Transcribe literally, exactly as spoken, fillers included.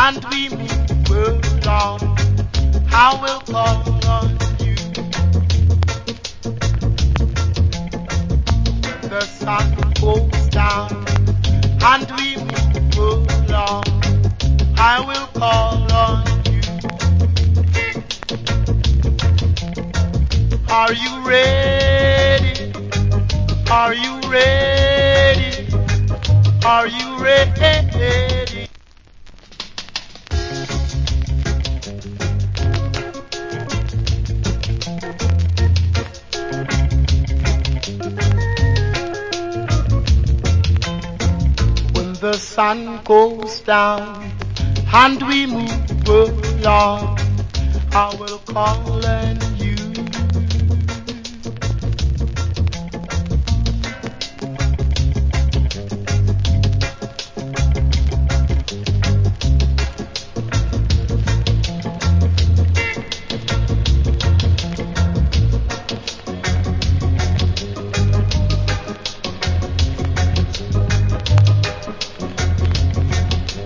and we move along, I will call on you. When the sun goes down and we move along, I will call on you. Are you ready? Are you ready? Are you ready? When the sun goes down and we move along, I will call and